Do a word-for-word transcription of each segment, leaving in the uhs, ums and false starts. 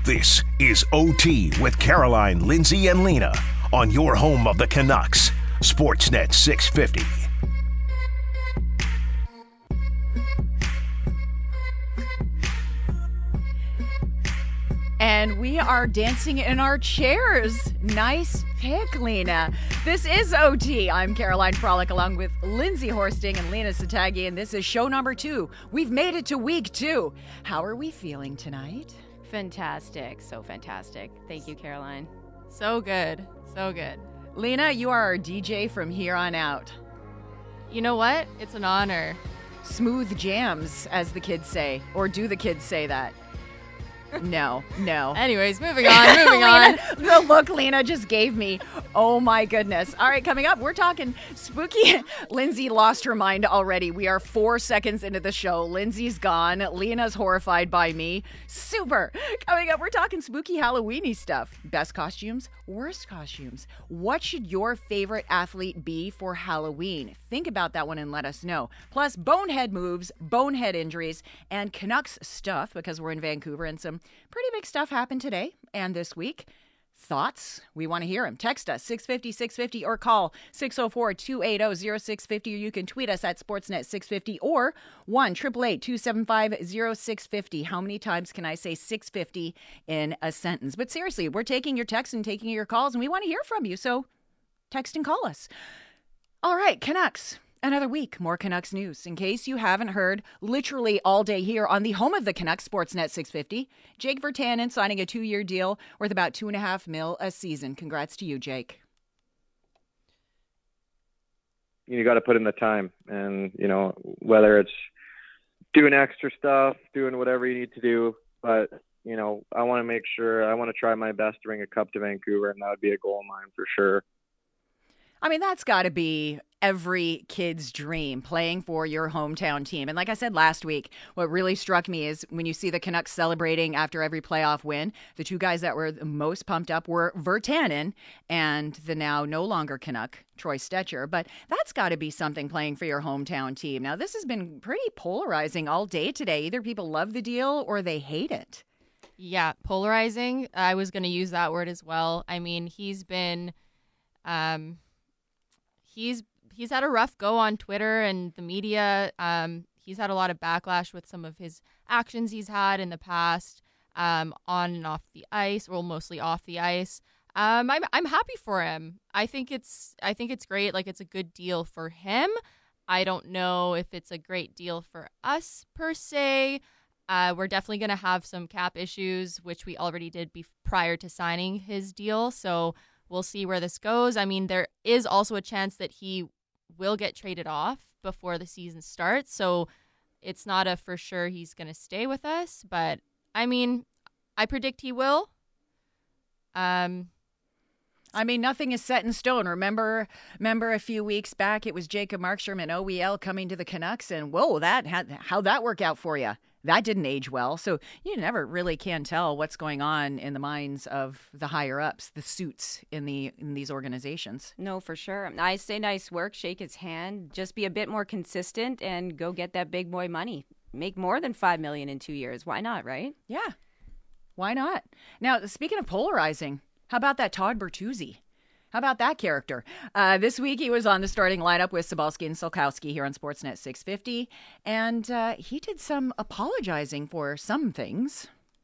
This is O T with Caroline, Lindsay, and Lena on your home of the Canucks, Sportsnet six fifty. And we are dancing in our chairs. Nice pick, Lena. This is O T. I'm Caroline Frolic along with Lindsay Horsting and Lena Satagi, and this is show number two. We've made it to week two. How are we feeling tonight? Fantastic. So fantastic. Thank you, Caroline. So good. So good. Lena, you are our D J from here on out. You know what? It's an honor. Smooth jams, as the kids say. Or do the kids say that? No, no. Anyways, moving on, moving on. The look Lena just gave me. Oh my goodness. All right, coming up, we're talking spooky. Lindsay lost her mind already. We are four seconds into the show. Lindsay's gone. Lena's horrified by me. Super. Coming up, we're talking spooky Halloween-y stuff. Best costumes, worst costumes. What should your favorite athlete be for Halloween? Think about that one and let us know. Plus, bonehead moves, bonehead injuries, and Canucks stuff, because we're in Vancouver and some pretty big stuff happened today and this week. Thoughts? We want to hear them. Text us six fifty, six fifty or call six oh four, two eight oh, oh six five oh, or you can tweet us at Sportsnet six fifty or one eight eight eight, two seven five, oh six five oh. How many times can I say six fifty in a sentence? But seriously, we're taking your texts and taking your calls, and we want to hear from you, so text and call us. All right, Canucks. Another week, more Canucks news. In case you haven't heard, literally all day here on the home of the Canucks, Sportsnet six fifty, Jake Virtanen signing a two-year deal worth about two and a half mil a season. Congrats to you, Jake. You got to put in the time, and you know whether it's doing extra stuff, doing whatever you need to do. But you know, I want to make sure I want to try my best to bring a cup to Vancouver, and that would be a goal of mine for sure. I mean, that's got to be every kid's dream, playing for your hometown team. And like I said last week, what really struck me is when you see the Canucks celebrating after every playoff win, the two guys that were the most pumped up were Virtanen and the now no longer Canuck, Troy Stecher. But that's got to be something, playing for your hometown team. Now, this has been pretty polarizing all day today. Either people love the deal or they hate it. Yeah, polarizing. I was going to use that word as well. I mean, he's been... Um, He's he's had a rough go on Twitter and the media. Um, he's had a lot of backlash with some of his actions he's had in the past, um, on and off the ice, well, mostly off the ice. Um, I'm I'm happy for him. I think it's I think it's great. Like, it's a good deal for him. I don't know if it's a great deal for us per se. Uh, we're definitely going to have some cap issues, which we already did be- prior to signing his deal. So we'll see where this goes. I mean, there is also a chance that he will get traded off before the season starts. So it's not a for sure he's going to stay with us. But, I mean, I predict he will. Um, I mean, nothing is set in stone. Remember remember a few weeks back, it was Jacob Markstrom and O E L coming to the Canucks. And, whoa, that had, how'd that work out for you? That didn't age well. So you never really can tell what's going on in the minds of the higher ups, the suits in the in these organizations. No, for sure. I say nice work, shake his hand, just be a bit more consistent and go get that big boy money. Make more than five million dollars in two years. Why not, right? Yeah. Why not? Now, speaking of polarizing, how about that Todd Bertuzzi? How about that character? Uh, this week, he was on the starting lineup with Cybulski and Solkowski here on Sportsnet six fifty, and uh, he did some apologizing for some things.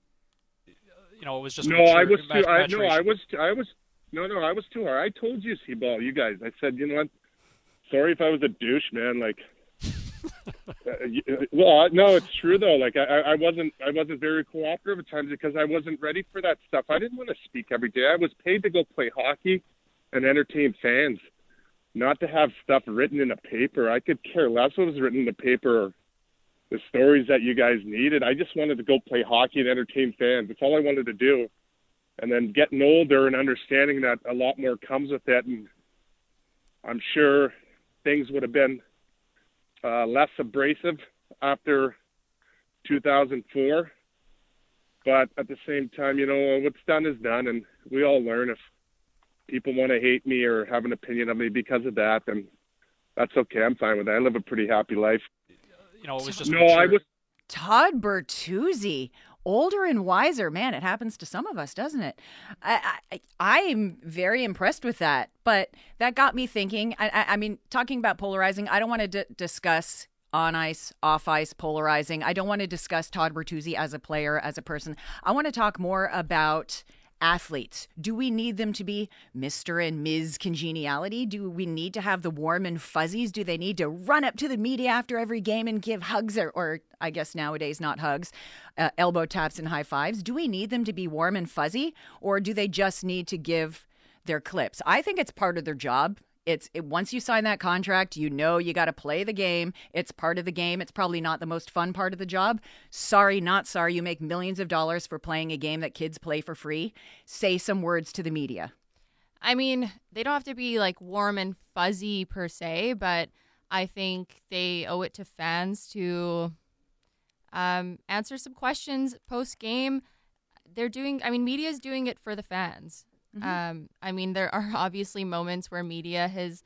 You know, it was just no. mature, I was too. I, maturation. no, I was. I was. No, no, I was too hard. I told you, C-ball, you guys. I said, you know what? Sorry if I was a douche, man. Like, uh, you, well, no, it's true though. Like, I, I wasn't. I wasn't very cooperative at times because I wasn't ready for that stuff. I didn't want to speak every day. I was paid to go play hockey and entertain fans, not to have stuff written in a paper. I could care less what was written in the paper or the stories that you guys needed. I just wanted to go play hockey and entertain fans. That's all I wanted to do. And then getting older and understanding that a lot more comes with it. And I'm sure things would have been uh, less abrasive after two thousand four. But at the same time, you know, what's done is done. And we all learn if people want to hate me or have an opinion of me because of that, then that's okay. I'm fine with that. I live a pretty happy life. You know, it was just no, mature. I was Todd Bertuzzi. older and wiser. Man, it happens to some of us, doesn't it? I, I, I'm very impressed with that. But that got me thinking. I, I, I mean, talking about polarizing, I don't want to d- discuss on ice, off ice, polarizing. I don't want to discuss Todd Bertuzzi as a player, as a person. I want to talk more about athletes. Do we need them to be Mister and Miz Congeniality? Do we need to have the warm and fuzzies? Do they need to run up to the media after every game and give hugs or, or I guess nowadays not hugs, uh, elbow taps and high fives? Do we need them to be warm and fuzzy, or do they just need to give their clips? I think it's part of their job. It's it, once you sign that contract, you know you got to play the game. It's part of the game. It's probably not the most fun part of the job. Sorry, not sorry. You make millions of dollars for playing a game that kids play for free. Say some words to the media. I mean, they don't have to be like warm and fuzzy per se, but I think they owe it to fans to um, answer some questions post game. They're doing, I mean, media is doing it for the fans. Mm-hmm. Um, I mean, there are obviously moments where media has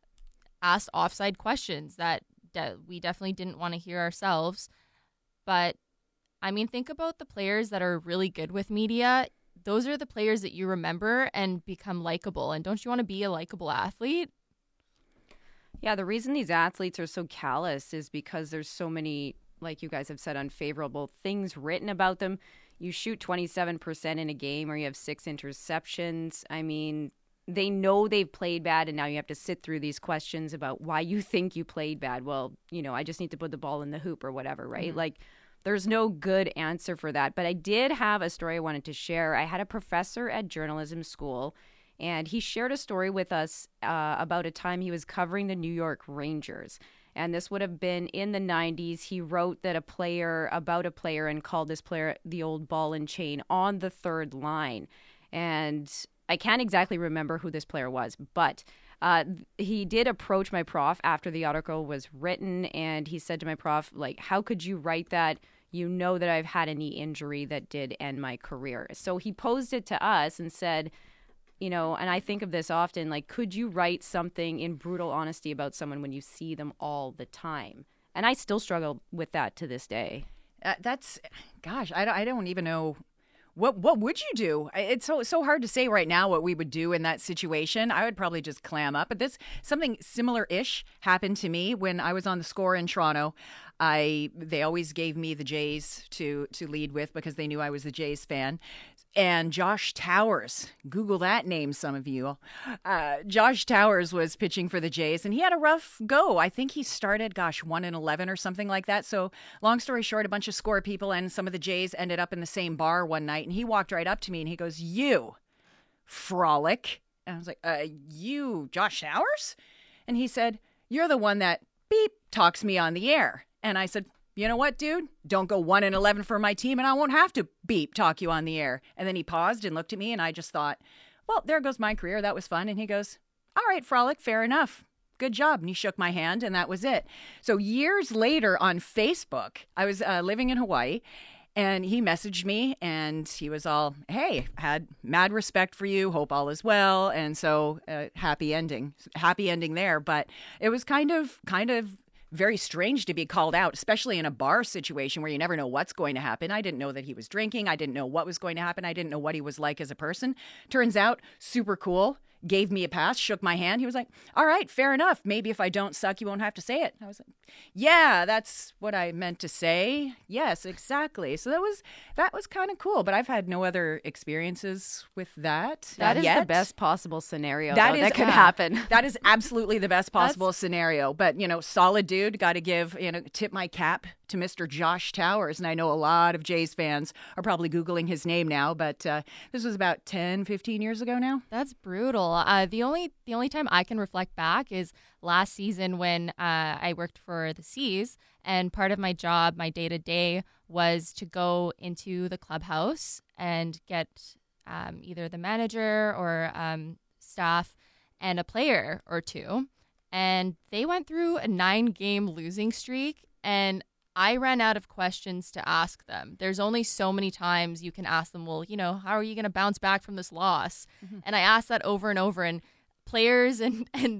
asked offside questions that de- we definitely didn't want to hear ourselves. But, I mean, think about the players that are really good with media. Those are the players that you remember and become likable. And don't you want to be a likable athlete? Yeah, the reason these athletes are so callous is because there's so many, like you guys have said, unfavorable things written about them. You shoot twenty-seven percent in a game or you have six interceptions. I mean, they know they've played bad, and now you have to sit through these questions about why you think you played bad. Well, you know, I just need to put the ball in the hoop or whatever, right? Mm-hmm. Like, there's no good answer for that. But I did have a story I wanted to share. I had a professor at journalism school, and he shared a story with us uh, about a time he was covering the New York Rangers. And this would have been in the nineties. He wrote that a player, about a player, and called this player the old ball and chain on the third line. And I can't exactly remember who this player was, but uh, he did approach my prof after the article was written. And he said to my prof, like, how could you write that? You know that I've had a knee injury that did end my career. So he posed it to us and said, you know, and I think of this often, like, could you write something in brutal honesty about someone when you see them all the time? And I still struggle with that to this day. Uh, that's, gosh, I don't, I don't even know. What what would you do? It's so so hard to say right now what we would do in that situation. I would probably just clam up. But this something similar-ish happened to me when I was on the Score in Toronto. I they always gave me the Jays to to lead with because they knew I was a Jays fan. And Josh Towers, Google that name, some of you. Uh, Josh Towers was pitching for the Jays, and he had a rough go. I think he started, gosh, one and eleven or something like that. So, long story short, a bunch of Score people and some of the Jays ended up in the same bar one night, and he walked right up to me and he goes, "You, Frolic." And I was like, uh, "You, Josh Towers?" And he said, "You're the one that beep talks me on the air." And I said, "You know what, dude? Don't go one and eleven for my team, and I won't have to beep talk you on the air." And then he paused and looked at me, and I just thought, well, there goes my career. That was fun. And he goes, "All right, Frolic, fair enough. Good job." And he shook my hand, and that was it. So years later on Facebook, I was uh, living in Hawaii, and he messaged me, and he was all, "Hey, had mad respect for you. Hope all is well." And so uh, happy ending, happy ending there. But it was kind of, kind of, very strange to be called out, especially in a bar situation where you never know what's going to happen. I didn't know that he was drinking. I didn't know what was going to happen. I didn't know what he was like as a person. Turns out, super cool. Gave me a pass, shook my hand. He was like, "All right, fair enough. Maybe if I don't suck, you won't have to say it." I was like, "Yeah, that's what I meant to say. Yes, exactly." So that was that was kind of cool. But I've had no other experiences with that. That uh, is yet. the best possible scenario That though, is that could uh, happen. That is absolutely the best possible scenario. But you know, solid dude. Got to give you know tip my cap to Mister Josh Towers. And I know a lot of Jays fans are probably Googling his name now. But uh, this was about ten, fifteen years ago now. That's brutal. Uh, the only the only time I can reflect back is last season when uh, I worked for the Seas, and part of my job, my day to day, was to go into the clubhouse and get um, either the manager or um, staff and a player or two, and they went through a nine game losing streak, and I ran out of questions to ask them. There's only so many times you can ask them, well, you know, how are you going to bounce back from this loss? Mm-hmm. And I asked that over and over, and players and, and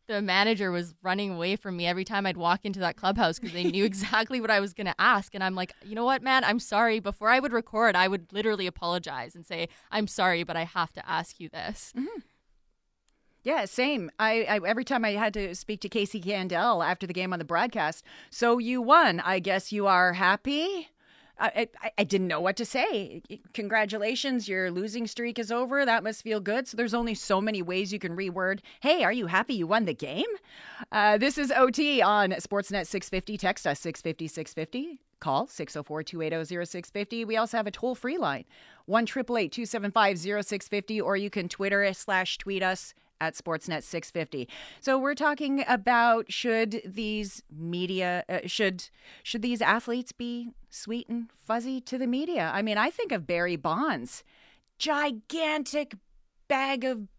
the manager was running away from me every time I'd walk into that clubhouse because they knew exactly what I was going to ask. And I'm like, you know what, man, I'm sorry. Before I would record, I would literally apologize and say, I'm sorry, but I have to ask you this. Mm-hmm. Yeah, same. I, I every time I had to speak to Casey Candell after the game on the broadcast, so you won. I guess you are happy? I, I, I didn't know what to say. Congratulations, your losing streak is over. That must feel good. So there's only so many ways you can reword, hey, are you happy you won the game? Uh, this is O T on Sportsnet six fifty. Text us six fifty, six fifty. Call six oh four, two eight oh, oh six five oh. We also have a toll-free line, one eight eight eight, two seven five, oh six five oh, or you can Twitter slash tweet us at Sportsnet six fifty. So we're talking about should these media, uh, should should these athletes be sweet and fuzzy to the media? I mean, I think of Barry Bonds, gigantic bag of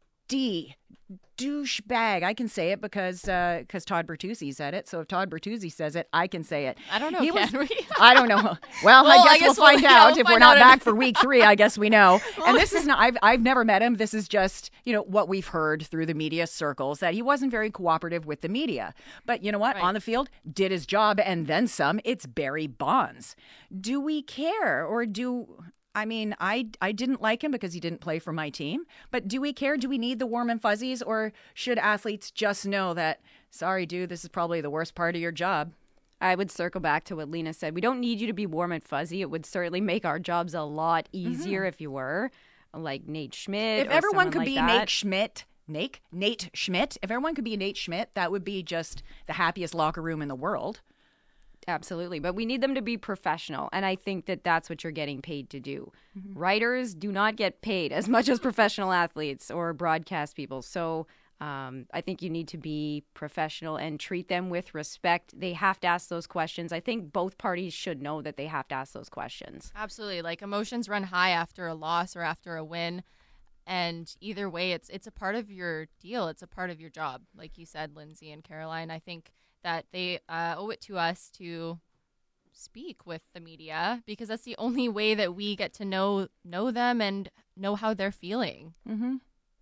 D, douchebag. I can say it because uh, because Todd Bertuzzi said it. So if Todd Bertuzzi says it, I can say it. I don't know, he can was, we? I don't know. Well, well I, guess I guess we'll find we'll, out. yeah, we'll if find we're not out back if... for week three, I guess we know. And this is not, I've, I've never met him. This is just, you know, what we've heard through the media circles, that he wasn't very cooperative with the media. But you know what? Right. On the field, did his job and then some. It's Barry Bonds. Do we care, or do... I mean, I, I didn't like him because he didn't play for my team. But do we care? Do we need the warm and fuzzies? Or should athletes just know that, sorry, dude, this is probably the worst part of your job? I would circle back to what Lena said. We don't need you to be warm and fuzzy. It would certainly make our jobs a lot easier mm-hmm. if you were, like Nate Schmidt. If or everyone could like be that. Nate Schmidt, Nate, Nate Schmidt, if everyone could be Nate Schmidt, that would be just the happiest locker room in the world. Absolutely. But we need them to be professional. And I think that that's what you're getting paid to do. Mm-hmm. Writers do not get paid as much as professional athletes or broadcast people. So um, I think you need to be professional and treat them with respect. They have to ask those questions. I think both parties should know that they have to ask those questions. Absolutely. Like, emotions run high after a loss or after a win. And either way, it's it's a part of your deal. It's a part of your job. Like you said, Lindsay and Caroline, I think that they uh, owe it to us to speak with the media, because that's the only way that we get to know know them and know how they're feeling. Mm-hmm.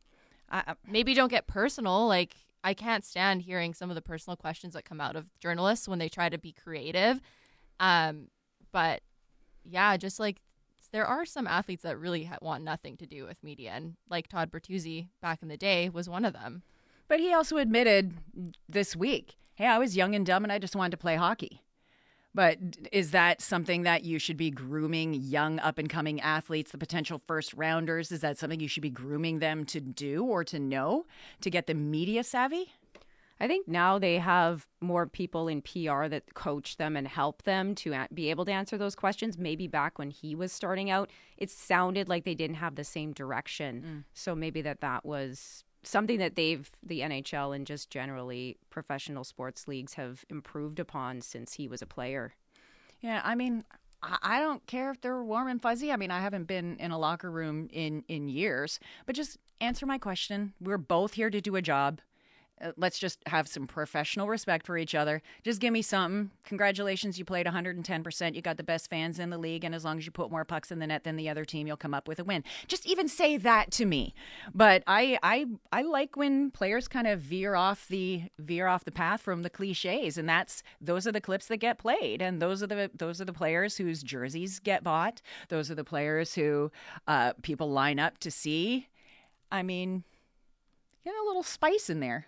I, Maybe don't get personal. Like, I can't stand hearing some of the personal questions that come out of journalists when they try to be creative. Um, but yeah, just like there are some athletes that really ha- want nothing to do with media, and like Todd Bertuzzi back in the day was one of them. But he also admitted this week, hey, I was young and dumb and I just wanted to play hockey. But is that something that you should be grooming young up-and-coming athletes, the potential first-rounders? Is that something you should be grooming them to do or to know, to get them media savvy? I think now they have more people in P R that coach them and help them to a- be able to answer those questions. Maybe back when he was starting out, it sounded like they didn't have the same direction. Mm. So maybe that that was something that they've, the N H L and just generally professional sports leagues have improved upon since he was a player. Yeah, I mean, I don't care if they're warm and fuzzy. I mean, I haven't been in a locker room in, in years, but just answer my question. We're both here to do a job. Uh, let's just have some professional respect for each other. Just give me something. Congratulations, you played one hundred ten percent. You got the best fans in the league, and as long as you put more pucks in the net than the other team, you'll come up with a win. Just even say that to me. But I I I like when players kind of veer off the veer off the path from the cliches, and that's those are the clips that get played, and those are the those are the players whose jerseys get bought. Those are the players who uh, people line up to see. I mean, get a little spice in there.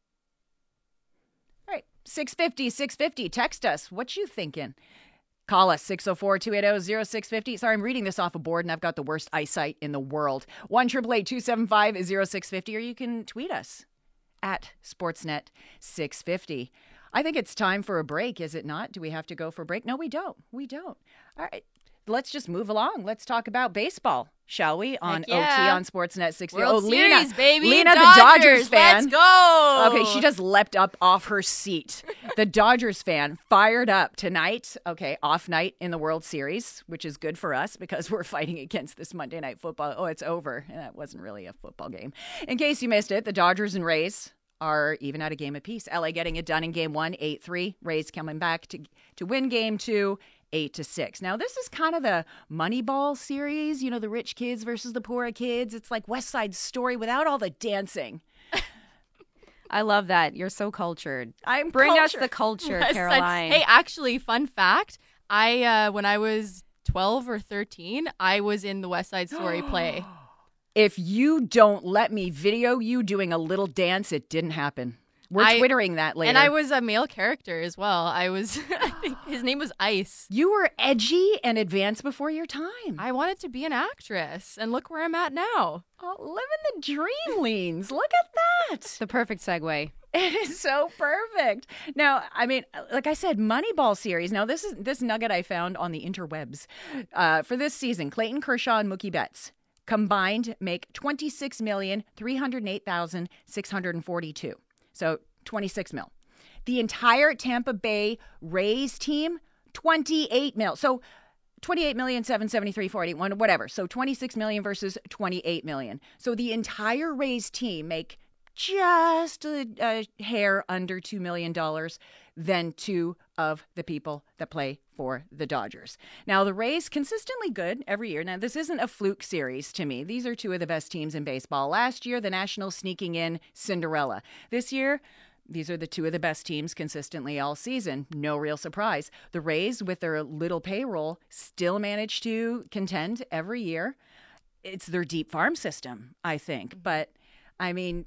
six fifty, six fifty. Text us. What you thinking? Call us, six oh four, two eight oh, oh six five oh. Sorry, I'm reading this off a board, and I've got the worst eyesight in the world. one eight eight eight, two seven five, oh six five oh, or you can tweet us at Sportsnet six fifty. I think it's time for a break, is it not? Do we have to go for a break? No, we don't. We don't. All right. Let's just move along. Let's talk about baseball, shall we? On yeah. O T on Sportsnet six fifty. World oh, Series, Lena, baby. Lena, Dodgers, the Dodgers fan. Let's go. Okay, she just leapt up off her seat. The Dodgers fan fired up tonight. Okay, off night in the World Series, which is good for us because we're fighting against this Monday Night Football. Oh, it's over. That wasn't really a football game. In case you missed it, the Dodgers and Rays are even at a game apiece. L A getting it done in game one, eight three. Rays coming back to to win game two, eight to six. Now, this is kind of the Moneyball series, you know, the rich kids versus the poor kids. It's like West Side Story without all the dancing. I love that. You're so cultured. I'm Bring cultured. us the culture, Yes, and- Caroline. Hey, actually, fun fact. I uh, when I was twelve or thirteen, I was in the West Side Story play. If you don't let me video you doing a little dance, it didn't happen. We're I- twittering that later. And I was a male character as well. I was, I think his name was Ice. You were edgy and advanced before your time. I wanted to be an actress, and look where I'm at now. Oh, living the dream, Leans. Look at that. The perfect segue. It is so perfect. Now, I mean, like I said, Moneyball series. Now, this is this nugget I found on the interwebs. Uh, for this season, Clayton Kershaw and Mookie Betts combined make twenty-six million three hundred eight thousand six hundred forty-two. So twenty-six mil. The entire Tampa Bay Rays team, twenty-eight mil. So twenty-eight million seven hundred seventy-three thousand four hundred eighty-one, whatever. So twenty-six million versus twenty-eight million. So the entire Rays team make just a, a hair under two million dollars than two of the people that play for the Dodgers. Now, the Rays consistently good every year. Now, this isn't a fluke series to me. These are two of the best teams in baseball. Last year, the Nationals sneaking in Cinderella. This year, these are the two of the best teams consistently all season. No real surprise. The Rays, with their little payroll, still manage to contend every year. It's their deep farm system, I think. But, I mean,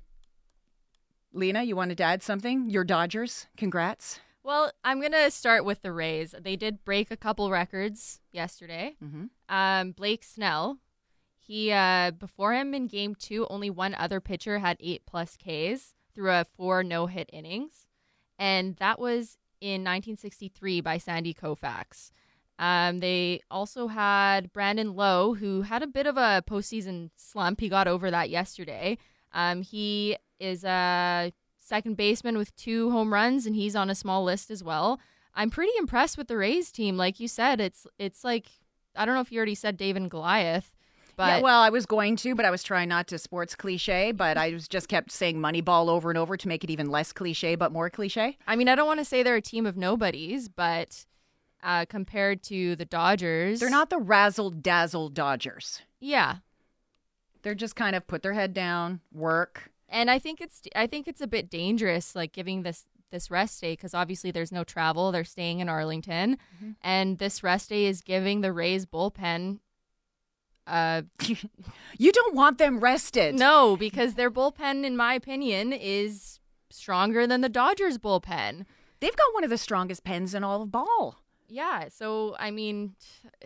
Lena, you wanted to add something? Your Dodgers, congrats. Well, I'm going to start with the Rays. They did break a couple records yesterday. Mm-hmm. Um, Blake Snell, he uh, before him in game two, only one other pitcher had eight plus Ks through a four no-hit innings. And that was in nineteen sixty-three by Sandy Koufax. Um, they also had Brandon Lowe, who had a bit of a postseason slump. He got over that yesterday. Um, he is a second baseman with two home runs, and he's on a small list as well. I'm pretty impressed with the Rays team. Like you said, it's it's like, I don't know if you already said David and Goliath, but Yeah, well, I was going to, but I was trying not to sports cliche, but I was just kept saying Moneyball over and over to make it even less cliche, but more cliche. I mean, I don't want to say they're a team of nobodies, but uh, compared to the Dodgers, They're not the razzle-dazzle Dodgers. Yeah, They're just kind of put their head down, work. and I think it's I think it's a bit dangerous, like giving this this rest day, because obviously there's no travel. They're staying in Arlington, Mm-hmm. and this rest day is giving the Rays bullpen. Uh, You don't want them rested. no, because their bullpen, in my opinion, is stronger than the Dodgers bullpen. They've got one of the strongest pens in all of ball. Yeah, so I mean,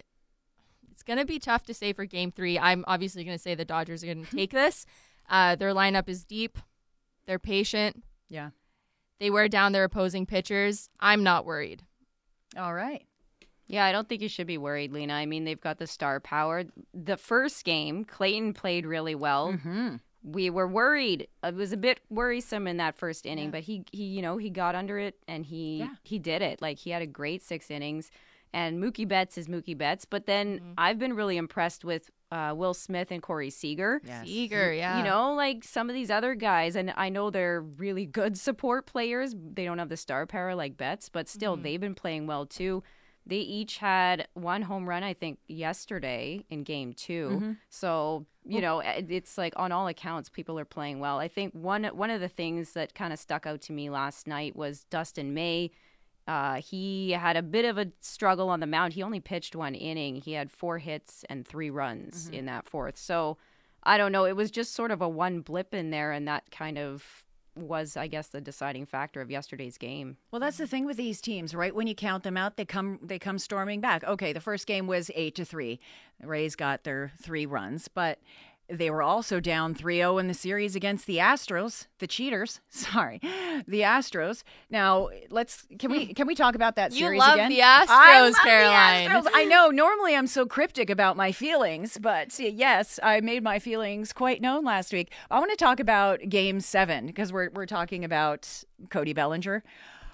it's gonna be tough to say for Game Three. I'm obviously gonna say the Dodgers are gonna take this. Uh, their lineup is deep. They're patient. Yeah. They wear down their opposing pitchers. I'm not worried. All right. Yeah, I don't think you should be worried, Lena. I mean, they've got the star power. The first game, Clayton played really well. Mm-hmm. We were worried. It was a bit worrisome in that first inning, but he, he, you know, he got under it and he Yeah. he did it. Like, he had a great six innings. And Mookie Betts is Mookie Betts. But then Mm-hmm. I've been really impressed with uh, Will Smith and Corey Seager. Yes. Eager, yeah. You know, like some of these other guys, and I know they're really good support players. They don't have the star power like Betts, but still, Mm-hmm. they've been playing well too. They each had one home run, I think, yesterday in game two. Mm-hmm. So, you know, it- it's like on all accounts, people are playing well. I think one one of the things that kind of stuck out to me last night was Dustin May. Uh, he had a bit of a struggle on the mound. He only pitched one inning. He had four hits and three runs Mm-hmm. in that fourth. So, I don't know. It was just sort of a one blip in there, and that kind of was, I guess, the deciding factor of yesterday's game. Well, that's the thing with these teams, right? When you count them out, they come they come storming back. Okay, the first game was eight to three. The Rays got their three runs, but they were also down three oh in the series against the Astros, the cheaters. Sorry, the Astros. Now, let's can we can we talk about that You series love again? the Astros, I love the Caroline. Astros. I know. Normally, I'm so cryptic about my feelings, but yes, I made my feelings quite known last week. I want to talk about Game Seven because we're we're talking about Cody Bellinger.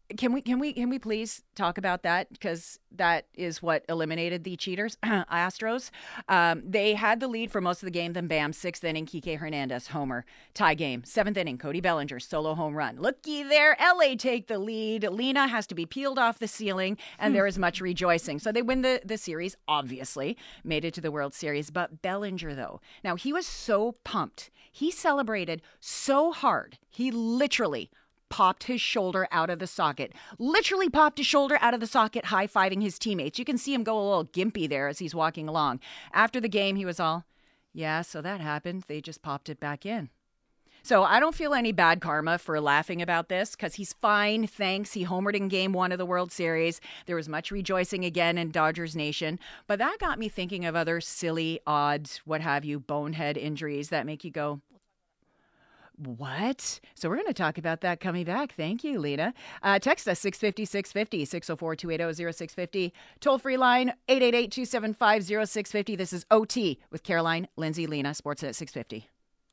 Can we can we can we please talk about that, because that is what eliminated the cheaters, Astros. Um, they had the lead for most of the game. Then bam, sixth inning, Kike Hernandez homer, tie game. Seventh inning, Cody Bellinger solo home run. Looky there, L A take the lead. Lena has to be peeled off the ceiling, and there is much rejoicing. So they win the the series. Obviously, made it to the World Series. But Bellinger, though, now he was so pumped. He celebrated so hard. He literally popped his shoulder out of the socket. Literally popped his shoulder out of the socket, high-fiving his teammates. You can see him go a little gimpy there as he's walking along. After the game, he was all, yeah, so that happened. They just popped it back in. So I don't feel any bad karma for laughing about this, because he's fine, thanks. He homered in game one of the World Series. There was much rejoicing again in Dodgers Nation. But that got me thinking of other silly, odd, what have you, bonehead injuries that make you go, what? So we're going to talk about that coming back. Thank you, Lena. Uh, text us six fifty, six fifty, six oh four, two eight oh, oh six five oh. Toll-free line eight eight eight, two seven five, oh six five oh. This is O T with Caroline, Lindsay, Lena, Sportsnet six fifty.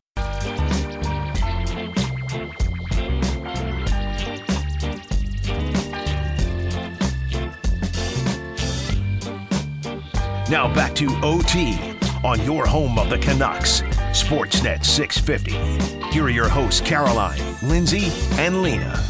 Now back to O T on your home of the Canucks, Sportsnet six fifty. Here are your hosts, Caroline, Lindsay, and Lena.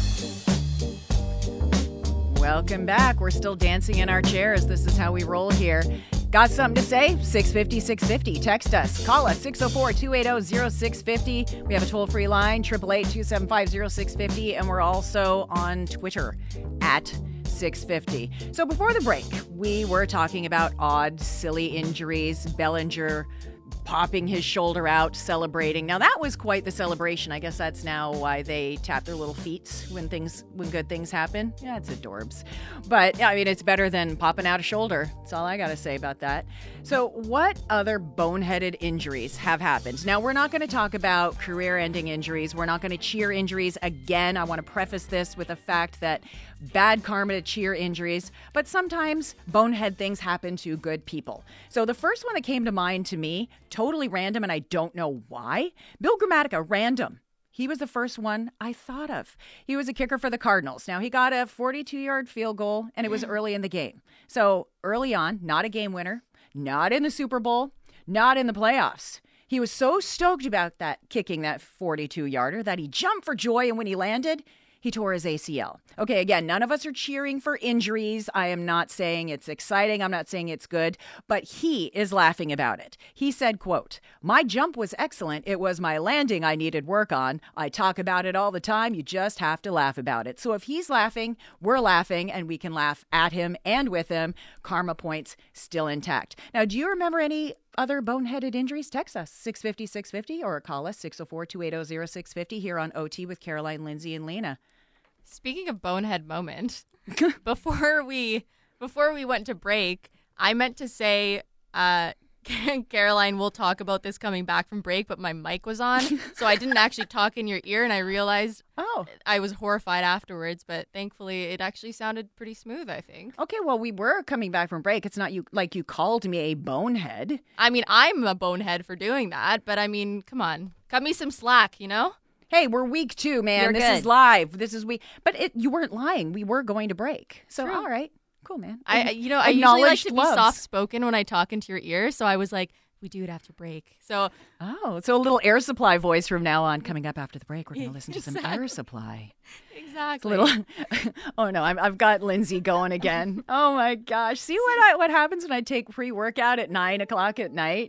Welcome back. We're still dancing in our chairs. This is how we roll here. Got something to say? six fifty, six fifty. Text us. Call us six oh four, two eight oh, oh six five oh. We have a toll-free line, eight eight eight, two seven five, oh six five oh. And we're also on Twitter at six fifty. So before the break, we were talking about odd, silly injuries. Bellinger popping his shoulder out, celebrating. Now that was quite the celebration. I guess that's now why they tap their little feet when things, when good things happen. Yeah, it's adorbs. But I mean, it's better than popping out a shoulder. That's all I got to say about that. So what other boneheaded injuries have happened? Now, we're not going to talk about career-ending injuries. We're not going to cheer injuries again. I want to preface this with the fact that bad karma to cheer injuries, but sometimes bonehead things happen to good people. So the first one that came to mind to me, totally random, and I don't know why, Bill Gramatica, random. He was the first one I thought of. He was a kicker for the Cardinals. Now, he got a forty-two-yard field goal, and it was early in the game. So early on, not a game winner, not in the Super Bowl, not in the playoffs. He was so stoked about that kicking that forty-two-yarder that he jumped for joy, and when he landed, he tore his A C L. Okay, again, none of us are cheering for injuries. I am not saying it's exciting. I'm not saying it's good, but he is laughing about it. He said, quote, "My jump was excellent. It was my landing I needed work on. I talk about it all the time. You just have to laugh about it." So if he's laughing, we're laughing, and we can laugh at him and with him. Karma points still intact. Now, do you remember any other boneheaded injuries? Text us six fifty, six fifty or call us six oh four, two eight oh, oh six five oh here on O T with Caroline, Lindsay, and Lena. Speaking of bonehead moment, before we before we went to break, I meant to say, uh, Caroline, we'll talk about this coming back from break, but my mic was on, so I didn't actually talk in your ear, and I realized oh. I was horrified afterwards, but thankfully it actually sounded pretty smooth, I think. Okay, well, we were coming back from break. It's not you like you called me a bonehead. I mean, I'm a bonehead for doing that, but I mean, come on. Cut me some slack, you know? Hey, we're week two, man. You're this good. is live. This is week. But it, you weren't lying. We were going to break. So, True. All right. Cool, man. I, you know, I usually like to be soft-spoken when I talk into your ear, so I was like, we do it after break. So, oh, so a little Air Supply voice from now on. Coming up after the break, we're going to listen to exactly. some Air Supply. Exactly. It's a little. Oh no, I'm, I've got Lindsay going again. Oh my gosh! See what I, what happens when I take pre-workout at nine o'clock at night?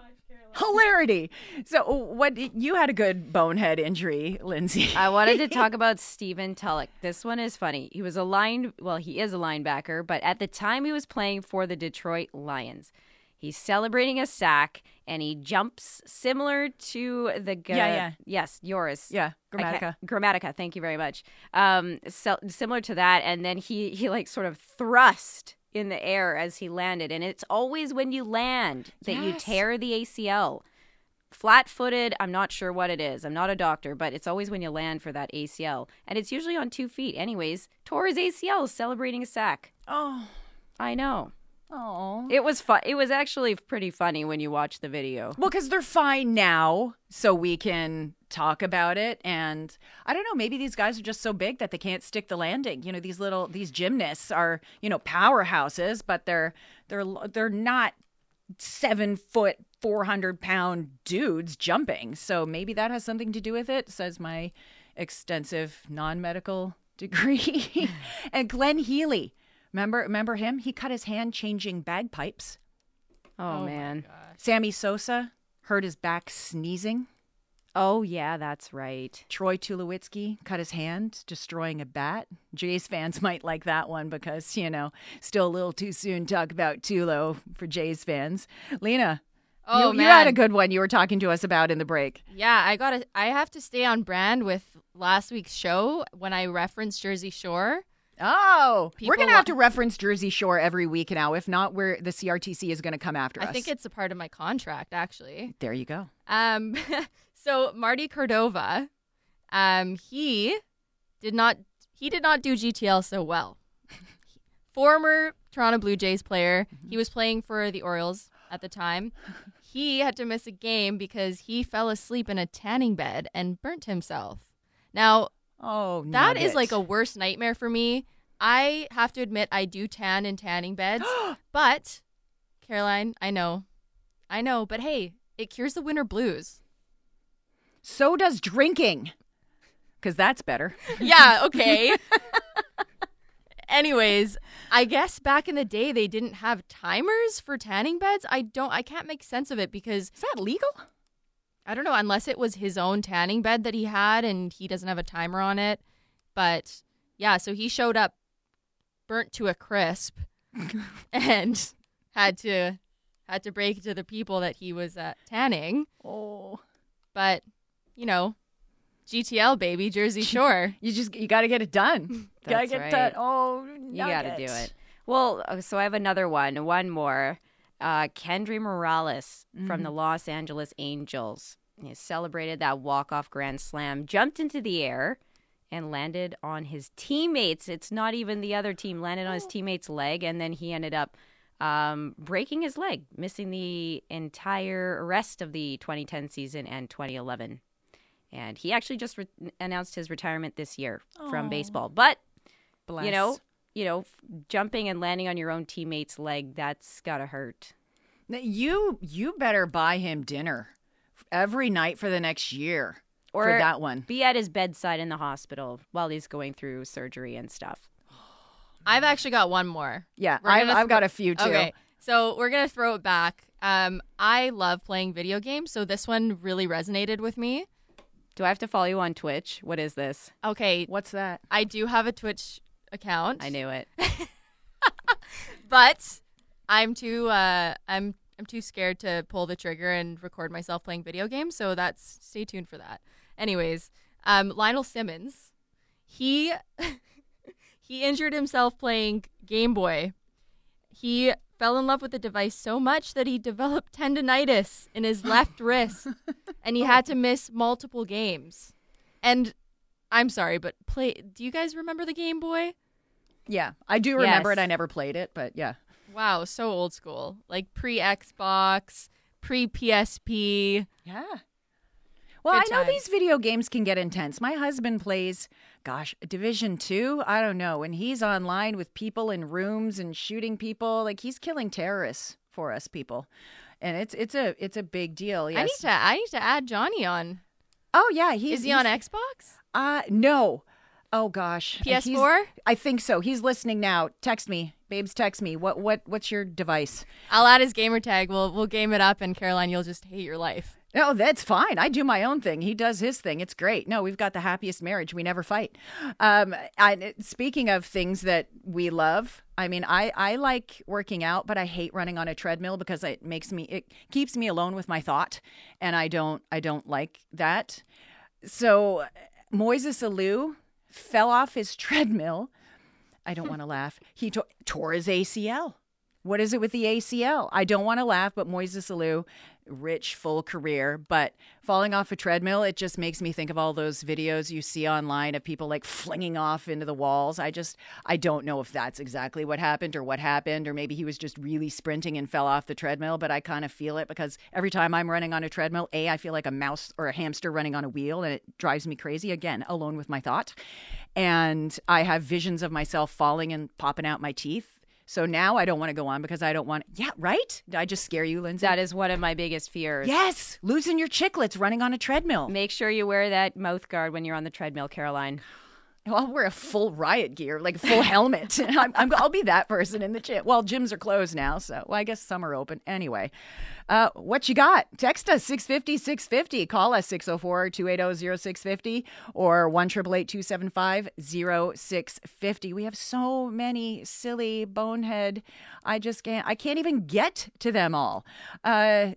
Hilarity. So what, you had a good bonehead injury, Lindsay. I wanted to talk about Steven Tulloch. This one is funny. He was a line, well, he is a linebacker, but at the time he was playing for the Detroit Lions. He's celebrating a sack, and he jumps similar to the guy. Yeah, yeah. Yes, yours. Yeah, Gramatica. Gramatica, thank you very much. Um, so, similar to that, and then he, he like sort of thrust in the air as he landed. And it's always when you land that yes. you tear the A C L. Flat-footed, I'm not sure what it is. I'm not a doctor, but it's always when you land for that A C L. And it's usually on two feet. Anyways, tore his A C L celebrating a sack. Oh. I know. Oh. It was fun. It was actually pretty funny when you watch the video. Well, because they're fine now, so we can talk about it. And I don't know, maybe these guys are just so big that they can't stick the landing. You know, these little these gymnasts are, you know, powerhouses, but they're they're they're not seven foot, four hundred pound dudes jumping. So maybe that has something to do with it, says my extensive non-medical degree. And Glenn Healy. Remember, remember him? He cut his hand changing bagpipes. Oh, Oh, man. Sammy Sosa hurt his back sneezing. Oh, yeah, that's right. Troy Tulowitzki cut his hand destroying a bat. Jays fans might like that one because, you know, still a little too soon to talk about Tulo for Jays fans. Lena, Oh, you, man. you had a good one you were talking to us about in the break. Yeah, I got to I have to stay on brand with last week's show when I referenced Jersey Shore. Oh, People we're going to wa- have to reference Jersey Shore every week now. If not, we're, the C R T C is going to come after us. I think it's a part of my contract, actually. There you go. Um, so Marty Cordova, um, he did not he did not do G T L so well. Former Toronto Blue Jays player, he was playing for the Orioles at the time. He had to miss a game because he fell asleep in a tanning bed and burnt himself. Now, Oh, that is nugget. like a worst nightmare for me. I have to admit I do tan in tanning beds, but Caroline, I know. I know, but hey, it cures the winter blues. So does drinking, because that's better. Yeah, okay. Anyways, I guess back in the day they didn't have timers for tanning beds. I don't I can't make sense of it because Is that legal? I don't know, unless it was his own tanning bed that he had and he doesn't have a timer on it. But yeah, so he showed up burnt to a crisp and had to had to break to the people that he was uh, tanning. Oh. But, you know, G T L, baby, Jersey Shore. You just you got to get it done. gotta That's get right. done. Oh, You got to do nuggets. it. Well, uh, so I have another one, one more. Uh, Kendry Morales from the Los Angeles Angels. He celebrated that walk-off grand slam, jumped into the air, and landed on his teammates. It's not even the other team. Landed on his teammate's leg, and then he ended up um, breaking his leg, missing the entire rest of the twenty ten season and twenty eleven. And he actually just re- announced his retirement this year from baseball. But, Bless. you know, you know, f- jumping and landing on your own teammate's leg, that's got to hurt. Now, you you better buy him dinner every night for the next year Or for that one. Be at his bedside in the hospital while he's going through surgery and stuff. I've actually got one more. Yeah, We're I've, gonna I've got a few too. Okay, so we're going to throw it back. Um, I love playing video games, so this one really resonated with me. Do I have to follow you on Twitch? What is this? Okay, What's that? I do have a Twitch account. I knew it. But I'm too uh, I'm I'm too scared to pull the trigger and record myself playing video games, so that's stay tuned for that. Anyways, um, Lionel Simmons, he he injured himself playing Game Boy. He fell in love with the device so much that he developed tendonitis in his left wrist, and he had to miss multiple games. And I'm sorry, but play. Do you guys remember the Game Boy? Yeah, I do remember Yes. it. I never played it, but yeah. Wow, so old school. Like pre-Xbox, pre-P S P. Yeah. Well, Good I know times. these video games can get intense. My husband plays, gosh, Division Two. I don't know. And he's online with people in rooms and shooting people. Like he's killing terrorists for us people, and it's it's a it's a big deal. Yes. I need to I need to add Johnny on. Oh yeah, he's Is he on he's- Xbox? Uh no. Oh gosh. P S He's- four? I think so. He's listening now. Text me, babes. Text me. What what what's your device? I'll add his gamer tag. We'll we'll game it up, and Caroline, you'll just hate your life. No, that's fine. I do my own thing. He does his thing. It's great. No, we've got the happiest marriage. We never fight. Um, I, speaking of things that we love, I mean, I, I like working out, but I hate running on a treadmill because it makes me, it keeps me alone with my thought, and I don't, I don't like that. So Moises Alou fell off his treadmill. I don't want to laugh. He to- tore his A C L. What is it with the A C L? I don't want to laugh, but Moises Alou rich, full career, but falling off a treadmill, it just makes me think of all those videos you see online of people like flinging off into the walls. I just, I don't know if that's exactly what happened or what happened, or maybe he was just really sprinting and fell off the treadmill, but I kind of feel it because every time I'm running on a treadmill, A, I feel like a mouse or a hamster running on a wheel, and it drives me crazy, again, alone with my thought. And I have visions of myself falling and popping out my teeth. So now I don't want to go on because I don't want, yeah, right? Did I just scare you, Lindsay? That is one of my biggest fears. Yes, losing your chiclets running on a treadmill. Make sure you wear that mouth guard when you're on the treadmill, Caroline. Well, I'll wear a full riot gear, like a full helmet. I'm, I'm, I'll be that person in the gym. Well, gyms are closed now, so well, I guess some are open. Anyway, uh, what you got? Text us six fifty, six fifty. Call us six oh four, two eight oh, oh six five oh or one eight eight eight, two seven five, oh six five oh. We have so many silly bonehead. I just can't. I can't even get to them all. Uh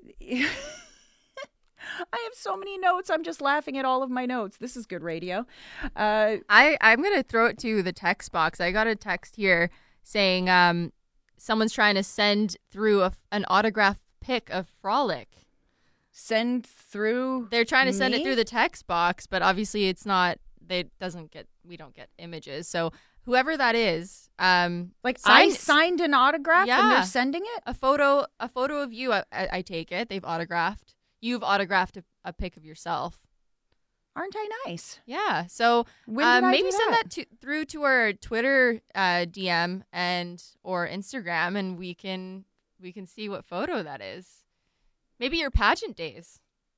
I have so many notes. I'm just laughing at all of my notes. This is good radio. Uh, I, I'm going to throw it to the text box. I got a text here saying um, someone's trying to send through a, an autograph pic of Frolic. Send through They're trying to send me? it through the text box, but obviously it's not, they doesn't get, we don't get images. So whoever that is, um, like sign, I signed an autograph yeah, and they're sending it? A photo, a photo of you, I, I, I take it. They've autographed. You've autographed a, a pic of yourself. Aren't I nice? Yeah. So When um, did I maybe do send that? that to, through to our Twitter uh, D M and or Instagram, and we can we can see what photo that is. Maybe your pageant days.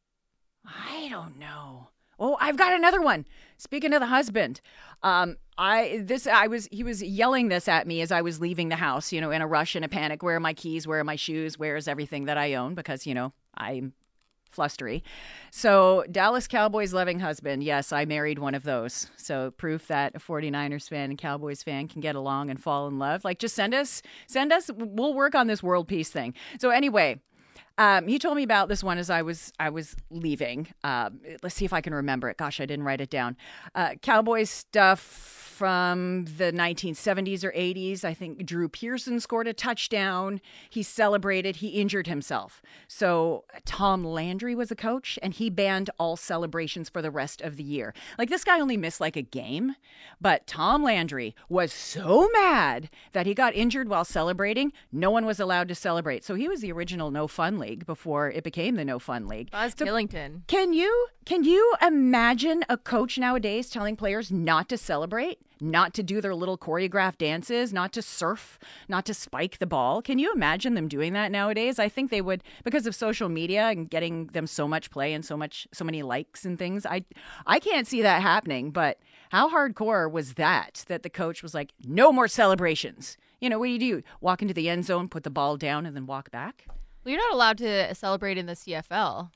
I don't know. Oh, I've got another one. Speaking of the husband, um, I this I was he was yelling this at me as I was leaving the house. You know, in a rush and a panic. Where are my keys? Where are my shoes? Where is everything that I own? Because you know I'm flustery. So Dallas Cowboys loving husband. Yes, I married one of those. So proof that a 49ers fan and Cowboys fan can get along and fall in love. Like just send us, send us, we'll work on this world peace thing. So anyway, um, he told me about this one as I was, I was leaving. Um, let's see if I can remember it. Gosh, I didn't write it down. Uh, Cowboys stuff from the nineteen seventies or eighties. I think Drew Pearson scored a touchdown. He celebrated. He injured himself. So Tom Landry was a coach, and he banned all celebrations for the rest of the year. Like, this guy only missed like a game, but Tom Landry was so mad that he got injured while celebrating. No one was allowed to celebrate. So he was the original No Fun League before it became the No Fun League. Buzz So Killington. Can you can you imagine a coach nowadays telling players not to celebrate, not to do their little choreographed dances, not to surf, not to spike the ball? Can you imagine them doing that nowadays? I think they would, because of social media and getting them so much play and so much so many likes and things. I I can't see that happening, but how hardcore was that that the coach was like, no more celebrations? You know, what do you do? Walk into the end zone, put the ball down, and then walk back? Well, you're not allowed to celebrate in the C F L.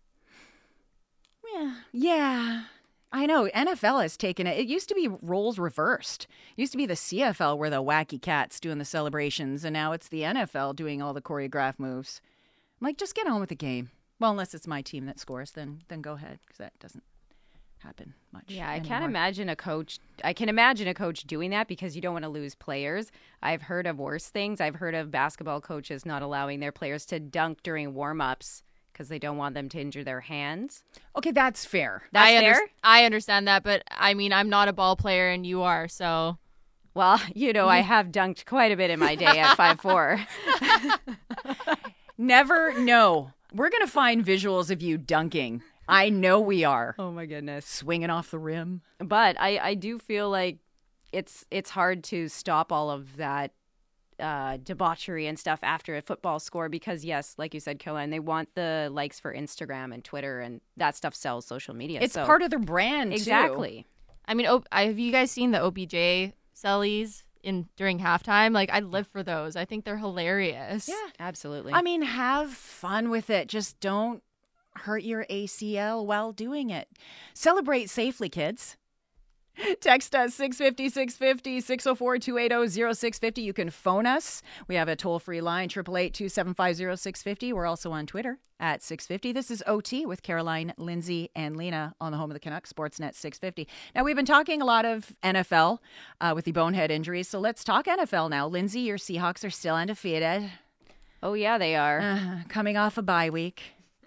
Yeah, yeah. I know. N F L has taken it. It used to be roles reversed. It used to be the C F L where the wacky cats doing the celebrations, and now it's the N F L doing all the choreographed moves. I'm like, just get on with the game. Well, unless it's my team that scores, then then go ahead, because that doesn't happen much. Yeah, I anymore. can't imagine a coach. I can imagine a coach doing that because you don't want to lose players. I've heard of worse things. I've heard of basketball coaches not allowing their players to dunk during warm-ups because they don't want them to injure their hands. Okay, that's fair. That's I, fair? under- I understand that, but I mean, I'm not a ball player and you are, so. Well, you know, I have dunked quite a bit in my day at five foot four. Never know. We're going to find visuals of you dunking. I know we are. Oh, my goodness. Swinging off the rim. But I, I do feel like it's it's hard to stop all of that uh, debauchery and stuff after a football score because, yes, like you said, Caroline, they want the likes for Instagram and Twitter, and that stuff sells social media. It's so. part of their brand, Exactly. too. I mean, oh, have you guys seen the O B J sellies in during halftime? Like, I'd live for those. I think they're hilarious. Yeah. Absolutely. I mean, have fun with it. Just don't hurt your A C L while doing it. Celebrate safely, kids. Text us six fifty, six fifty, six oh four, two eight oh, oh six five oh. You can phone us. We have a toll-free line, eight eight eight, two seven five, oh six five oh. We're also on Twitter at six fifty. This is O T with Caroline, Lindsay, and Lena on the home of the Canucks, Sportsnet six fifty. Now, we've been talking a lot of N F L uh, with the bonehead injuries, so let's talk N F L now. Lindsay, your Seahawks are still undefeated. oh, yeah, they are. Uh, coming off a bye week.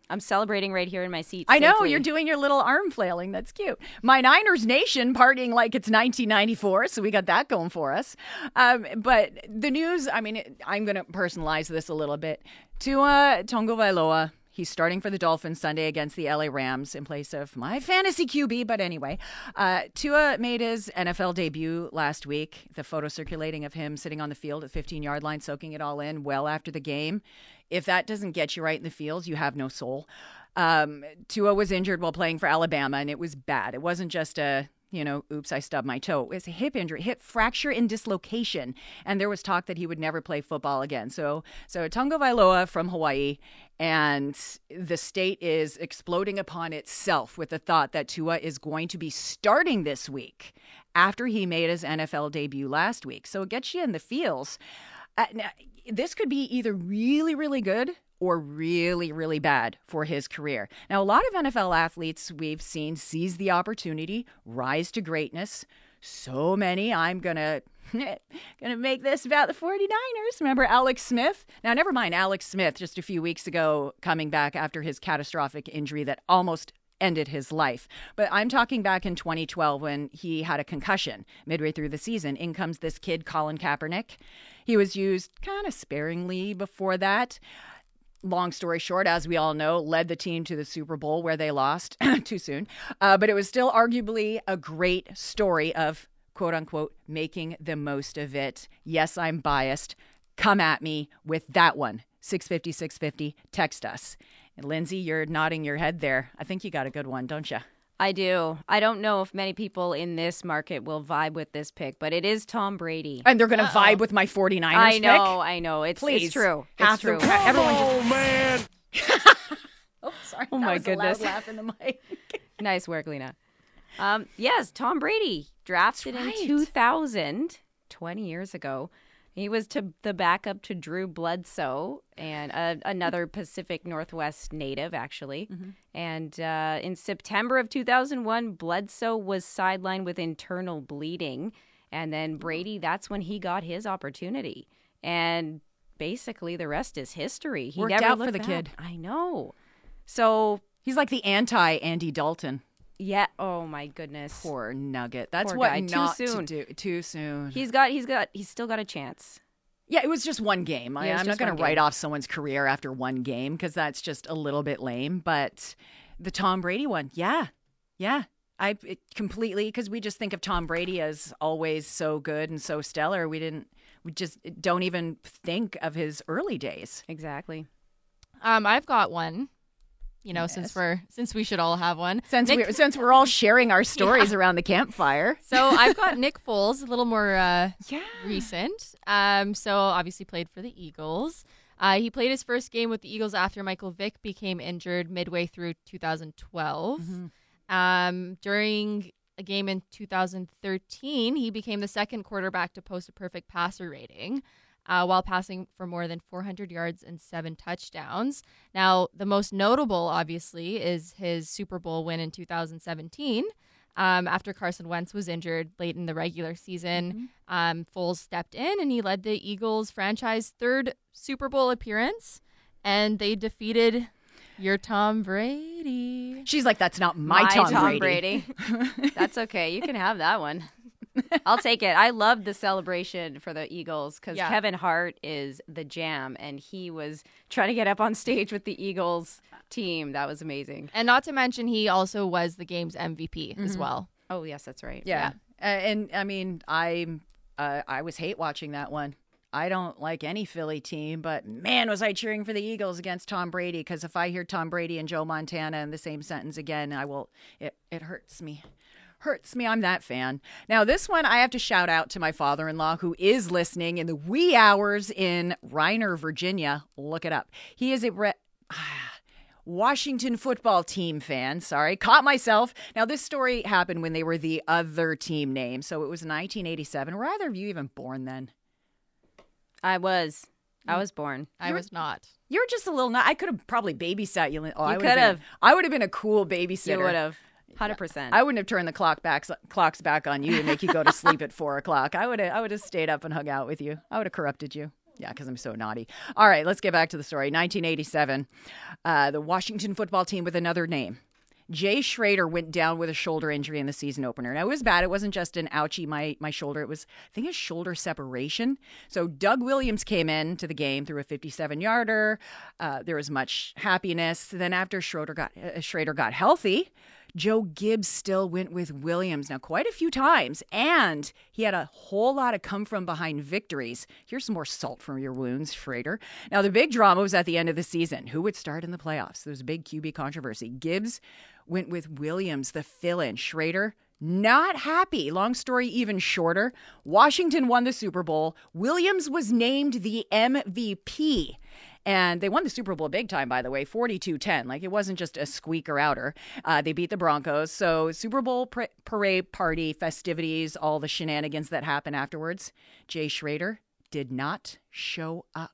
I'm celebrating right here in my seat. I know, safely. you're doing your little arm flailing. That's cute. My Niners Nation partying like it's nineteen ninety-four, so we got that going for us. Um, but the news, I mean, I'm going to personalize this a little bit. Tua Tagovailoa, he's starting for the Dolphins Sunday against the L A Rams in place of my fantasy Q B. But anyway, uh, Tua made his N F L debut last week. The photo circulating of him sitting on the field at fifteen-yard line, soaking it all in well after the game. If that doesn't get you right in the fields, you have no soul. Um, Tua was injured while playing for Alabama, and it was bad. It wasn't just a, you know, oops, I stubbed my toe. It was a hip injury, hip fracture and dislocation. And there was talk that he would never play football again. So, so Tagovailoa from Hawaii, and the state is exploding upon itself with the thought that Tua is going to be starting this week after he made his N F L debut last week. So it gets you in the feels. Uh, now, this could be either really, really good or really, really bad for his career. Now, a lot of N F L athletes we've seen seize the opportunity, rise to greatness. So many, I'm going to gonna make this about the 49ers. Remember Alex Smith? Now, never mind Alex Smith just a few weeks ago coming back after his catastrophic injury that almost ended his life. But I'm talking back in twenty twelve when he had a concussion midway through the season. In comes this kid, Colin Kaepernick. He was used kind of sparingly before that. Long story short, as we all know, led the team to the Super Bowl where they lost too soon. Uh, but it was still arguably a great story of, quote unquote, making the most of it. Yes, I'm biased. Come at me with that one. six fifty, six fifty. Text us. And Lindsay, you're nodding your head there. I think you got a good one, don't you? I do. I don't know if many people in this market will vibe with this pick, but it is Tom Brady. And they're going to vibe with my 49ers I pick? know, I know. It's, Please. it's true. Have It's true. to. Everyone just... Oh, man. Oh, sorry. Oh, that my was goodness. A loud laugh in the mic. Nice work, Lena. Um, yes, Tom Brady, drafted That's right. in two thousand, twenty years ago. He was to the backup to Drew Bledsoe, and uh, another Pacific Northwest native, actually. Mm-hmm. And uh, in September of two thousand one, Bledsoe was sidelined with internal bleeding. And then Brady, that's when he got his opportunity. And basically, the rest is history. He Worked never out for looked the back. kid. I know. So, He's like the anti-Andy Dalton. yeah. Oh, my goodness. Poor nugget. That's Poor what guy. Too not soon. to do. Too soon. He's got, he's got, he's still got a chance. Yeah, it was just one game. I, Yeah, it was I'm not just going one to write game. off someone's career after one game because that's just a little bit lame. But the Tom Brady one, yeah, yeah. I it completely, because we just think of Tom Brady as always so good and so stellar. We didn't, we just don't even think of his early days. Exactly. Um, I've got one. You know, Yes. since we're since we should all have one. Since Nick- we're since we're all sharing our stories around the campfire. So I've got Nick Foles, a little more uh, Yeah. recent. Um, so obviously played for the Eagles. Uh, he played his first game with the Eagles after Michael Vick became injured midway through two thousand twelve. Mm-hmm. Um, during a game in two thousand thirteen, he became the second quarterback to post a perfect passer rating, uh, while passing for more than four hundred yards and seven touchdowns. Now, the most notable, obviously, is his Super Bowl win in two thousand seventeen. Um, after Carson Wentz was injured late in the regular season, Mm-hmm. um, Foles stepped in and he led the Eagles' franchise third Super Bowl appearance, and they defeated your Tom Brady. She's like, that's not my, Tom, Brady. That's okay. You can have that one. I'll take it. I loved the celebration for the Eagles because Yeah. Kevin Hart is the jam, and he was trying to get up on stage with the Eagles team. That was amazing. And not to mention, he also was the game's M V P as Mm-hmm. well. Oh, yes, that's right. Yeah. Uh, and I mean, I uh, I was hate watching that one. I don't like any Philly team, but man, was I cheering for the Eagles against Tom Brady, because if I hear Tom Brady and Joe Montana in the same sentence again, I will, it, it hurts me. Hurts me. I'm that fan. Now, this one, I have to shout out to my father-in-law who is listening in the wee hours in Reiner, Virginia. Look it up. He is a re- Washington football team fan. Sorry, caught myself. Now, this story happened when they were the other team name, so it was nineteen eighty-seven. Were either of you even born then? I was. I was born. I was not. You were just a little. I could have probably babysat you. Oh, I You would have could been- have. I would have been a cool babysitter. You would have. one hundred percent. I wouldn't have turned the clock back clocks back on you to make you go to sleep at four o'clock. I would have I would have stayed up and hung out with you. I would have corrupted you. Yeah, because I'm so naughty. All right, let's get back to the story. nineteen eighty-seven, uh, the Washington football team with another name. Jay Schroeder went down with a shoulder injury in the season opener. Now, it was bad. It wasn't just an ouchie, my, my shoulder. It was, I think, a shoulder separation. So Doug Williams came in to the game through a fifty-seven-yarder. Uh, there was much happiness. Then after Schroeder got, uh, Schroeder got healthy, Joe Gibbs still went with Williams. Now, quite a few times. And he had a whole lot of come-from-behind victories. Here's some more salt from your wounds, Schroeder. Now, the big drama was at the end of the season. Who would start in the playoffs? There was a big Q B controversy. Gibbs went with Williams, the fill-in. Schroeder, not happy. Long story even shorter. Washington won the Super Bowl. Williams was named the M V P. And they won the Super Bowl big time, by the way, forty-two ten. Like, it wasn't just a squeaker outer. Uh, they beat the Broncos. So Super Bowl pr- parade, party, festivities, all the shenanigans that happened afterwards. Jay Schroeder did not show up.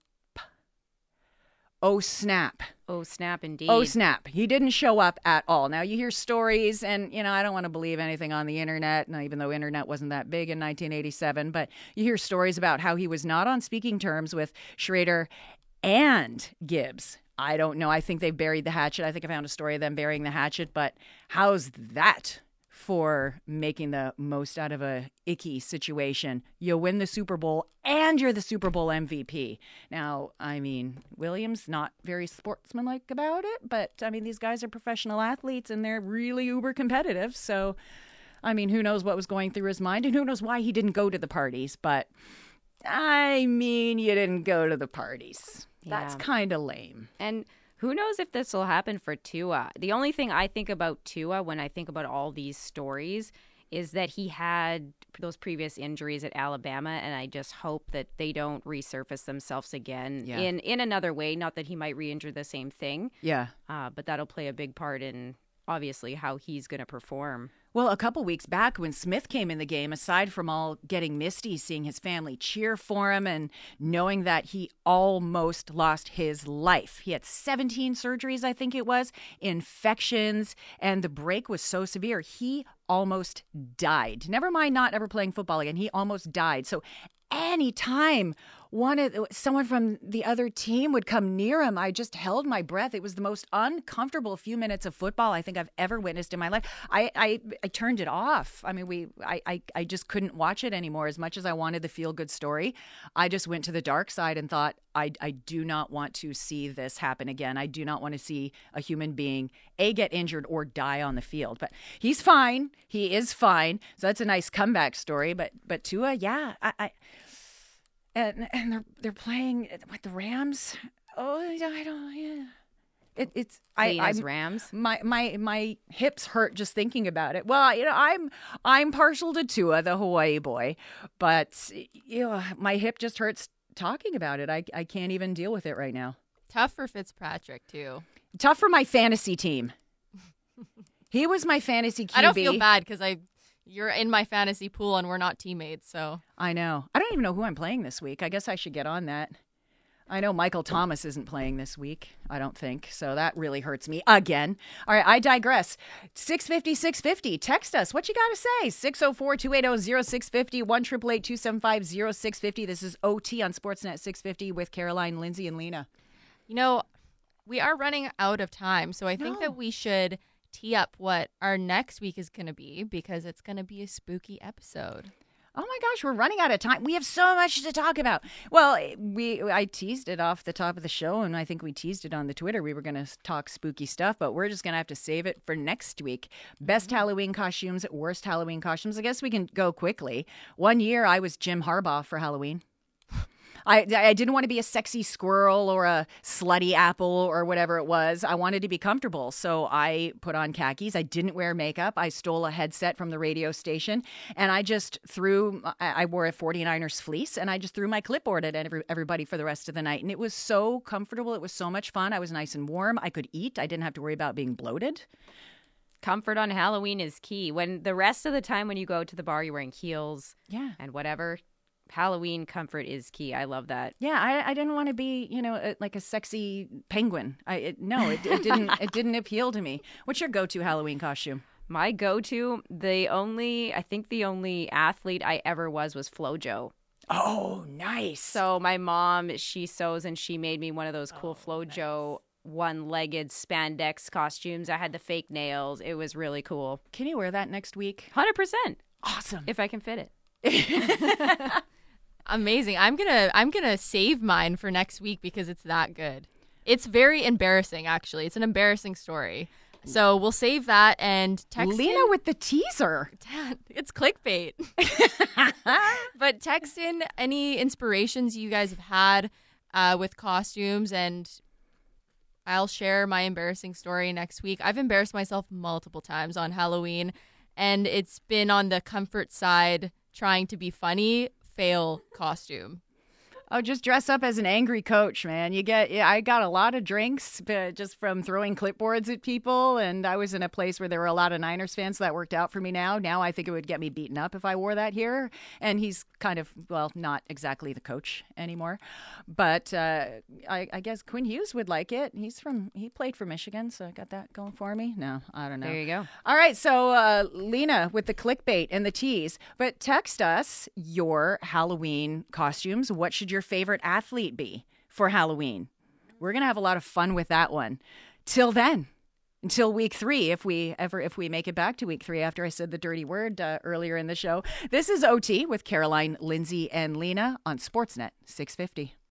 Oh, snap. Oh, snap, indeed. Oh, snap. He didn't show up at all. Now, you hear stories, and, you know, I don't want to believe anything on the internet, no, even though internet wasn't that big in nineteen eighty-seven, but you hear stories about how he was not on speaking terms with Schroeder and Gibbs. I don't know. I think they've buried the hatchet. I think I found a story of them burying the hatchet, but how's that for making the most out of a icky situation? You win the Super Bowl and you're the Super Bowl M V P. Now, I mean, Williams, not very sportsmanlike about it, but I mean, these guys are professional athletes and they're really uber competitive. So, I mean, who knows what was going through his mind and who knows why he didn't go to the parties. But, I mean, you didn't go to the parties. That's Yeah. kind of lame. And who knows if this will happen for Tua? The only thing I think about Tua when I think about all these stories is that he had those previous injuries at Alabama, and I just hope that they don't resurface themselves again Yeah. in, in another way. Not that he might re-injure the same thing, Yeah. uh, but that'll play a big part in, obviously, how he's going to perform. Well, a couple weeks back when Smith came in the game, aside from all getting misty, seeing his family cheer for him and knowing that he almost lost his life. He had seventeen surgeries, I think it was, infections, and the break was so severe. He almost died. Never mind not ever playing football again. He almost died. So anytime one of someone from the other team would come near him, I just held my breath. It was the most uncomfortable few minutes of football I think I've ever witnessed in my life. I I, I turned it off. I mean, we I, I I just couldn't watch it anymore. As much as I wanted the feel good story, I just went to the dark side and thought, I I do not want to see this happen again. I do not want to see a human being A, get injured or die on the field. But he's fine. He is fine. So that's a nice comeback story. But but Tua, yeah, I. I And and they're they're playing with the Rams. Oh, I don't. Yeah, it, it's I. Lena's I'm- Rams. My my my hips hurt just thinking about it. Well, you know, I'm I'm partial to Tua, the Hawaii boy, but you know, my hip just hurts talking about it. I I can't even deal with it right now. Tough for Fitzpatrick, too. Tough for my fantasy team. He was my fantasy Q B. I don't feel bad because I, you're in my fantasy pool and we're not teammates, so. I know. I don't even know who I'm playing this week. I guess I should get on that. I know Michael Thomas isn't playing this week. I don't think. So that really hurts me again. All right, I digress. six fifty, six fifty. Text us. What you got to say? six oh four, two eight oh, oh six five oh, one eight eight eight, two seven five, oh six five oh. This is O T on Sportsnet six fifty with Caroline, Lindsay, and Lena. You know, we are running out of time, so I think No. that we should tee up what our next week is going to be because it's going to be a spooky episode. Oh my gosh, we're running out of time. We have so much to talk about. Well, we I teased it off the top of the show, and I think we teased it on the Twitter. We were going to talk spooky stuff, but we're just going to have to save it for next week. Best Halloween costumes, worst Halloween costumes. I guess we can go quickly. One year, I was Jim Harbaugh for Halloween. I, I didn't want to be a sexy squirrel or a slutty apple or whatever it was. I wanted to be comfortable. So I put on khakis. I didn't wear makeup. I stole a headset from the radio station and I just threw, I wore a forty-niners fleece and I just threw my clipboard at every, everybody for the rest of the night. And it was so comfortable. It was so much fun. I was nice and warm. I could eat. I didn't have to worry about being bloated. Comfort on Halloween is key. When the rest of the time when you go to the bar, you're wearing heels Yeah. and whatever. Halloween comfort is key. I love that. Yeah, I, I didn't want to be, you know, a, like a sexy penguin. I it, no, it, it didn't. It didn't appeal to me. What's your go-to Halloween costume? My go-to, the only, I think the only athlete I ever was was FloJo. Oh, nice. So my mom, she sews, and she made me one of those cool Oh, FloJo one-legged spandex costumes. I had the fake nails. It was really cool. Can you wear that next week? one hundred percent. Awesome. If I can fit it. Amazing. I'm gonna I'm gonna save mine for next week because it's that good. It's very embarrassing, actually. It's an embarrassing story. So we'll save that and text Lena in. with the teaser. Dad, it's clickbait. But text in any inspirations you guys have had uh, with costumes, and I'll share my embarrassing story next week. I've embarrassed myself multiple times on Halloween, and it's been on the comfort side, trying to be funny, fail costume. Oh, just dress up as an angry coach, man. You get, yeah, I got a lot of drinks but just from throwing clipboards at people. And I was in a place where there were a lot of Niners fans. So that worked out for me now. Now I think it would get me beaten up if I wore that here. And he's kind of, well, not exactly the coach anymore. But uh, I, I guess Quinn Hughes would like it. He's from, he played for Michigan. So I got that going for me. No, I don't know. There you go. All right. So uh, Lena with the clickbait and the tease. But text us your Halloween costumes. What should your favorite athlete be for Halloween? We're going to have a lot of fun with that one. Till then, until week three, if we ever, if we make it back to week three after I said the dirty word uh, earlier in the show. This is O T with Caroline, Lindsay, and Lena on Sportsnet six fifty.